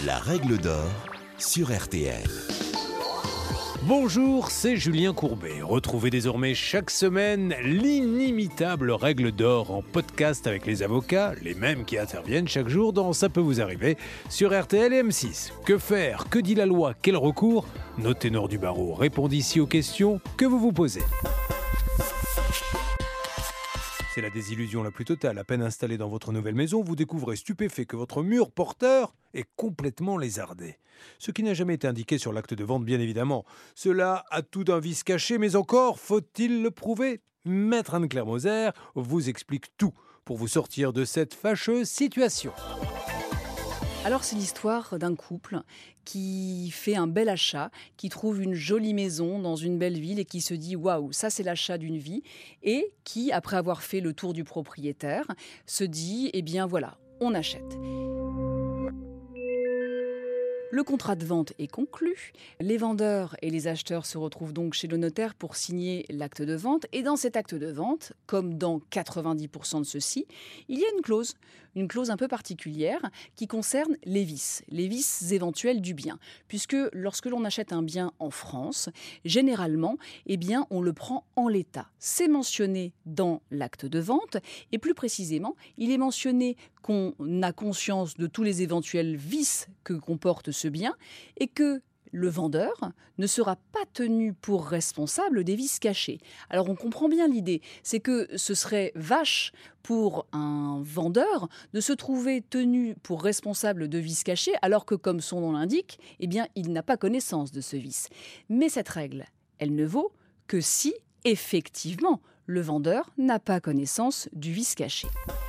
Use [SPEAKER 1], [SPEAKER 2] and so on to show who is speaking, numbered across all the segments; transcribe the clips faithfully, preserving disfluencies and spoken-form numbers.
[SPEAKER 1] La règle d'or sur R T L.
[SPEAKER 2] Bonjour, c'est Julien Courbet. Retrouvez désormais chaque semaine l'inimitable règle d'or en podcast avec les avocats, les mêmes qui interviennent chaque jour dans Ça peut vous arriver sur R T L et M six. Que faire ? Que dit la loi ? Quel recours ? Nos ténors du barreau répondent ici aux questions que vous vous posez. C'est la désillusion la plus totale. À peine installé dans votre nouvelle maison, vous découvrez stupéfait que votre mur porteur est complètement lézardé. Ce qui n'a jamais été indiqué sur l'acte de vente, bien évidemment. Cela a tout d'un vice caché, mais encore, faut-il le prouver ? Maître Anne-Claire Moser vous explique tout pour vous sortir de cette fâcheuse situation.
[SPEAKER 3] Alors c'est l'histoire d'un couple qui fait un bel achat, qui trouve une jolie maison dans une belle ville et qui se dit « Waouh, ça c'est l'achat d'une vie » et qui, après avoir fait le tour du propriétaire, se dit « Eh bien voilà, on achète ». Le contrat de vente est conclu, les vendeurs et les acheteurs se retrouvent donc chez le notaire pour signer l'acte de vente. Et dans cet acte de vente, comme dans quatre-vingt-dix pour cent de ceux-ci, il y a une clause, une clause un peu particulière qui concerne les vices, les vices éventuels du bien. Puisque lorsque l'on achète un bien en France, généralement, eh bien, on le prend en l'état. C'est mentionné dans l'acte de vente et plus précisément, il est mentionné qu'on a conscience de tous les éventuels vices que comporte ce bien et que le vendeur ne sera pas tenu pour responsable des vices cachés. Alors on comprend bien l'idée, c'est que ce serait vache pour un vendeur de se trouver tenu pour responsable de vices cachés alors que, comme son nom l'indique, eh bien, il n'a pas connaissance de ce vice. Mais cette règle, elle ne vaut que si, effectivement, le vendeur n'a pas connaissance du vice caché.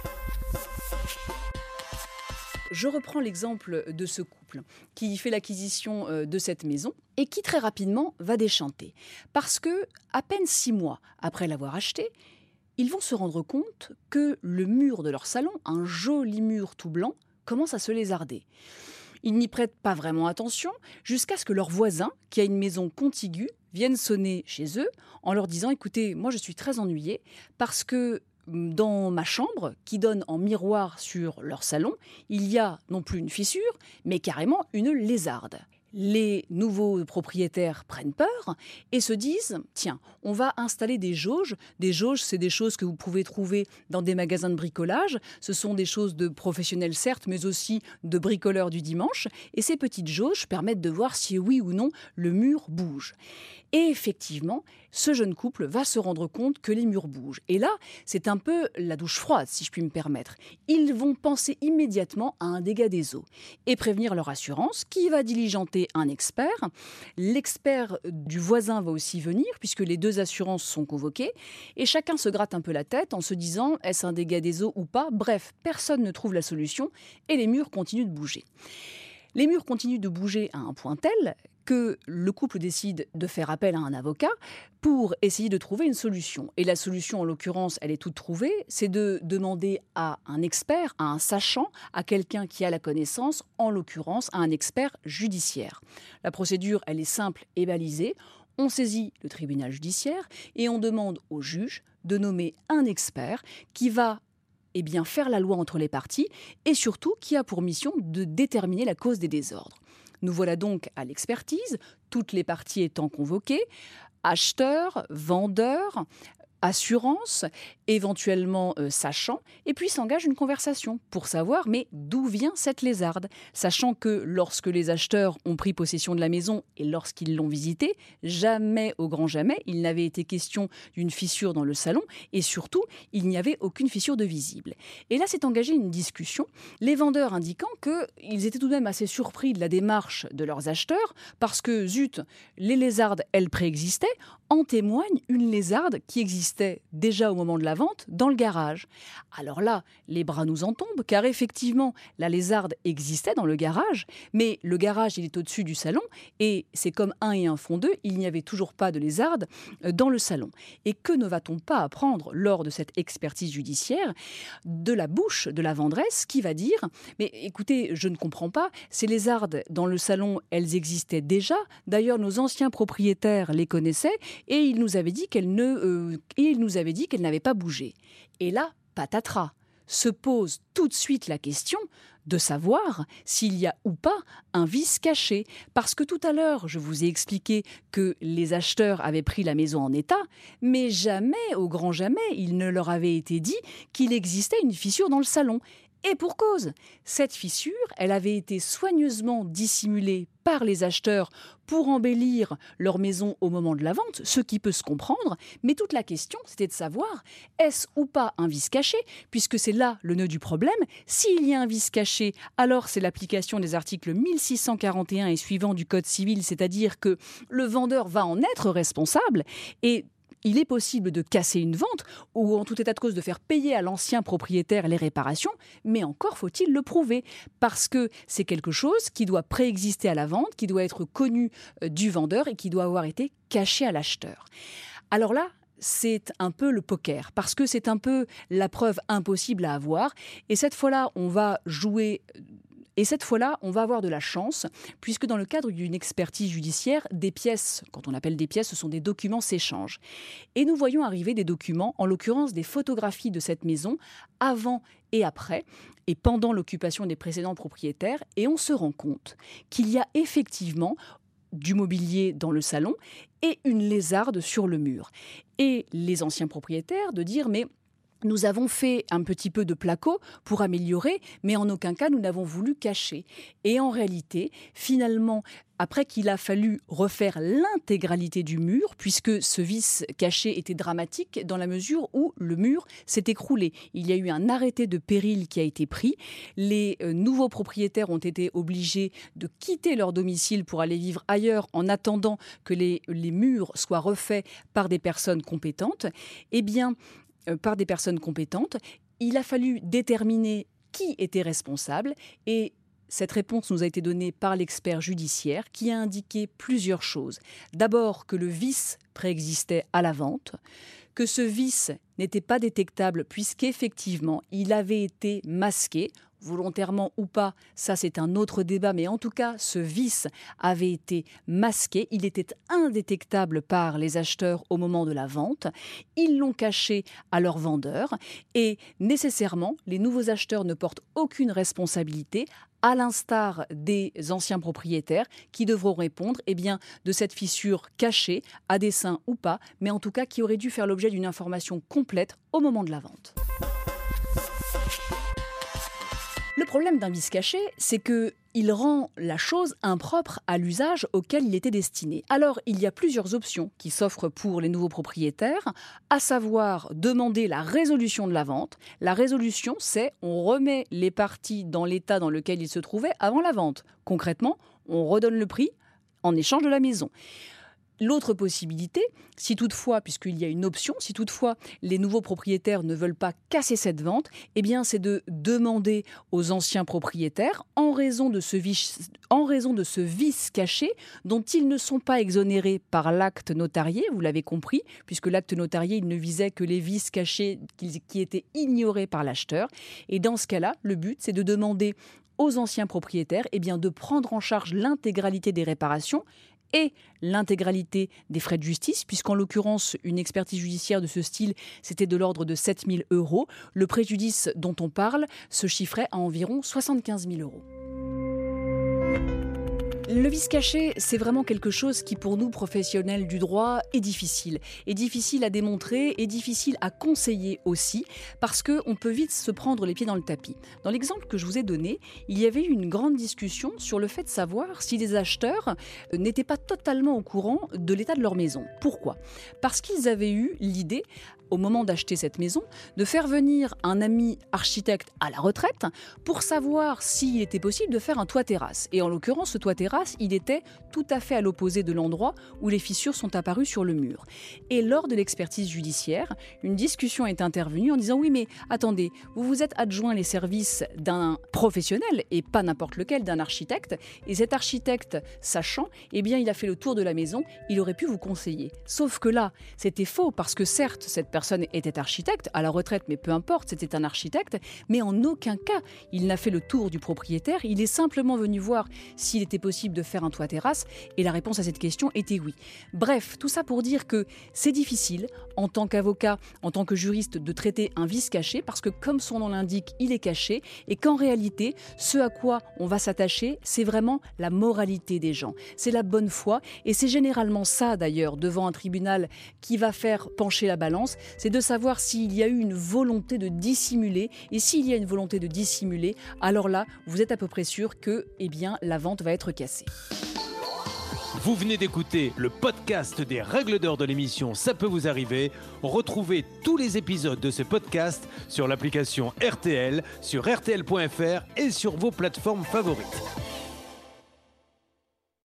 [SPEAKER 3] Je reprends l'exemple de ce couple qui fait l'acquisition de cette maison et qui très rapidement va déchanter. Parce que, à peine six mois après l'avoir acheté, ils vont se rendre compte que le mur de leur salon, un joli mur tout blanc, commence à se lézarder. Ils n'y prêtent pas vraiment attention jusqu'à ce que leur voisin, qui a une maison contiguë, vienne sonner chez eux en leur disant « Écoutez, moi je suis très ennuyé parce que dans ma chambre, qui donne en miroir sur leur salon, il y a non plus une fissure, mais carrément une lézarde. » Les nouveaux propriétaires prennent peur et se disent « Tiens, on va installer des jauges. » Des jauges, c'est des choses que vous pouvez trouver dans des magasins de bricolage. Ce sont des choses de professionnels, certes, mais aussi de bricoleurs du dimanche. Et ces petites jauges permettent de voir si oui ou non le mur bouge. Et effectivement, ce jeune couple va se rendre compte que les murs bougent. Et là, c'est un peu la douche froide, si je puis me permettre. Ils vont penser immédiatement à un dégât des eaux et prévenir leur assurance qui va diligenter un expert. L'expert du voisin va aussi venir puisque les deux assurances sont convoquées et chacun se gratte un peu la tête en se disant est-ce un dégât des eaux ou pas ? Bref, personne ne trouve la solution et les murs continuent de bouger. Les murs continuent de bouger à un point tel que le couple décide de faire appel à un avocat pour essayer de trouver une solution. Et la solution, en l'occurrence, elle est toute trouvée, c'est de demander à un expert, à un sachant, à quelqu'un qui a la connaissance, en l'occurrence à un expert judiciaire. La procédure, elle est simple et balisée. On saisit le tribunal judiciaire et on demande au juge de nommer un expert qui va eh bien, faire la loi entre les parties et surtout qui a pour mission de déterminer la cause des désordres. Nous voilà donc à l'expertise, toutes les parties étant convoquées, acheteurs, vendeurs, assurance, éventuellement euh, sachant, et puis s'engage une conversation pour savoir mais d'où vient cette lézarde, sachant que lorsque les acheteurs ont pris possession de la maison et lorsqu'ils l'ont visitée, jamais au grand jamais il n'avait été question d'une fissure dans le salon et surtout il n'y avait aucune fissure de visible. Et là s'est engagée une discussion, les vendeurs indiquant qu'ils étaient tout de même assez surpris de la démarche de leurs acheteurs parce que zut, les lézardes elles préexistaient, en témoigne une lézarde qui existait déjà au moment de la vente dans le garage. Alors là, les bras nous en tombent, car effectivement, la lézarde existait dans le garage, mais le garage, il est au-dessus du salon, et c'est comme un et un font deux, il n'y avait toujours pas de lézarde dans le salon. Et que ne va-t-on pas apprendre lors de cette expertise judiciaire de la bouche de la vendresse qui va dire « Mais écoutez, je ne comprends pas, ces lézardes dans le salon, elles existaient déjà, d'ailleurs nos anciens propriétaires les connaissaient, et ils nous avaient dit qu'elles ne, euh, et ils nous avaient dit qu'elles n'avaient pas bougé. » Et là, patatras, se pose tout de suite la question de savoir s'il y a ou pas un vice caché. Parce que tout à l'heure, je vous ai expliqué que les acheteurs avaient pris la maison en état, mais jamais, au grand jamais, il ne leur avait été dit qu'il existait une fissure dans le salon. Et pour cause, cette fissure, elle avait été soigneusement dissimulée par les acheteurs pour embellir leur maison au moment de la vente, ce qui peut se comprendre, mais toute la question, c'était de savoir, est-ce ou pas un vice caché, puisque c'est là le nœud du problème. S'il y a un vice caché, alors c'est l'application des articles mille six cent quarante et un et suivants du Code civil, c'est-à-dire que le vendeur va en être responsable, et il est possible de casser une vente ou en tout état de cause de faire payer à l'ancien propriétaire les réparations, mais encore faut-il le prouver parce que c'est quelque chose qui doit préexister à la vente, qui doit être connu du vendeur et qui doit avoir été caché à l'acheteur. Alors là, c'est un peu le poker parce que c'est un peu la preuve impossible à avoir et cette fois-là, on va jouer... Et cette fois-là, on va avoir de la chance, puisque dans le cadre d'une expertise judiciaire, des pièces, quand on appelle des pièces, ce sont des documents s'échangent. Et nous voyons arriver des documents, en l'occurrence des photographies de cette maison, avant et après, et pendant l'occupation des précédents propriétaires, et on se rend compte qu'il y a effectivement du mobilier dans le salon et une lézarde sur le mur. Et les anciens propriétaires de dire « mais » nous avons fait un petit peu de placo pour améliorer, mais en aucun cas nous n'avons voulu cacher. Et en réalité, finalement, après qu'il a fallu refaire l'intégralité du mur, puisque ce vice caché était dramatique dans la mesure où le mur s'est écroulé. Il y a eu un arrêté de péril qui a été pris. Les euh, nouveaux propriétaires ont été obligés de quitter leur domicile pour aller vivre ailleurs en attendant que les, les murs soient refaits par des personnes compétentes. Eh bien, par des personnes compétentes, il a fallu déterminer qui était responsable et cette réponse nous a été donnée par l'expert judiciaire qui a indiqué plusieurs choses. D'abord que le vice préexistait à la vente, que ce vice n'était pas détectable puisqu'effectivement il avait été masqué, volontairement ou pas, ça c'est un autre débat, mais en tout cas, ce vice avait été masqué, il était indétectable par les acheteurs au moment de la vente, ils l'ont caché à leurs vendeurs et nécessairement, les nouveaux acheteurs ne portent aucune responsabilité, à l'instar des anciens propriétaires qui devront répondre eh bien, de cette fissure cachée, à dessein ou pas, mais en tout cas qui aurait dû faire l'objet d'une information complète au moment de la vente. Le problème d'un vice caché, c'est qu'il rend la chose impropre à l'usage auquel il était destiné. Alors, il y a plusieurs options qui s'offrent pour les nouveaux propriétaires, à savoir demander la résolution de la vente. La résolution, c'est on remet les parties dans l'état dans lequel ils se trouvaient avant la vente. Concrètement, on redonne le prix en échange de la maison. L'autre possibilité, si toutefois, puisqu'il y a une option, si toutefois les nouveaux propriétaires ne veulent pas casser cette vente, eh bien c'est de demander aux anciens propriétaires, en raison de ce vice, en raison de ce vice caché, dont ils ne sont pas exonérés par l'acte notarié, vous l'avez compris, puisque l'acte notarié il ne visait que les vices cachés qui, qui étaient ignorés par l'acheteur. Et dans ce cas-là, le but, c'est de demander aux anciens propriétaires eh bien, de prendre en charge l'intégralité des réparations et l'intégralité des frais de justice, puisqu'en l'occurrence, une expertise judiciaire de ce style, c'était de l'ordre de sept mille euros. Le préjudice dont on parle se chiffrait à environ soixante-quinze mille euros. Le vice caché, c'est vraiment quelque chose qui, pour nous, professionnels du droit, est difficile. Est difficile à démontrer, est difficile à conseiller aussi, parce qu'on peut vite se prendre les pieds dans le tapis. Dans l'exemple que je vous ai donné, il y avait eu une grande discussion sur le fait de savoir si les acheteurs n'étaient pas totalement au courant de l'état de leur maison. Pourquoi ? Parce qu'ils avaient eu l'idée, au moment d'acheter cette maison, de faire venir un ami architecte à la retraite pour savoir s'il était possible de faire un toit-terrasse. Et en l'occurrence, ce toit-terrasse, il était tout à fait à l'opposé de l'endroit où les fissures sont apparues sur le mur. Et lors de l'expertise judiciaire, une discussion est intervenue en disant « Oui, mais attendez, vous vous êtes adjoint les services d'un professionnel et pas n'importe lequel, d'un architecte. Et cet architecte, sachant, eh bien, il a fait le tour de la maison, il aurait pu vous conseiller. » Sauf que là, c'était faux parce que certes, cette personne personne était architecte, à la retraite, mais peu importe, c'était un architecte, mais en aucun cas, il n'a fait le tour du propriétaire. Il est simplement venu voir s'il était possible de faire un toit-terrasse, et la réponse à cette question était oui. Bref, tout ça pour dire que c'est difficile, en tant qu'avocat, en tant que juriste, de traiter un vice caché, parce que comme son nom l'indique, il est caché, et qu'en réalité, ce à quoi on va s'attacher, c'est vraiment la moralité des gens. C'est la bonne foi, et c'est généralement ça d'ailleurs, devant un tribunal, qui va faire pencher la balance, c'est de savoir s'il y a eu une volonté de dissimuler, et s'il y a une volonté de dissimuler, alors là, vous êtes à peu près sûr que, eh bien, la vente va être cassée.
[SPEAKER 2] Vous venez d'écouter le podcast des règles d'or de l'émission Ça peut vous arriver. Retrouvez tous les épisodes de ce podcast sur l'application R T L, sur R T L point F R et sur vos plateformes favorites.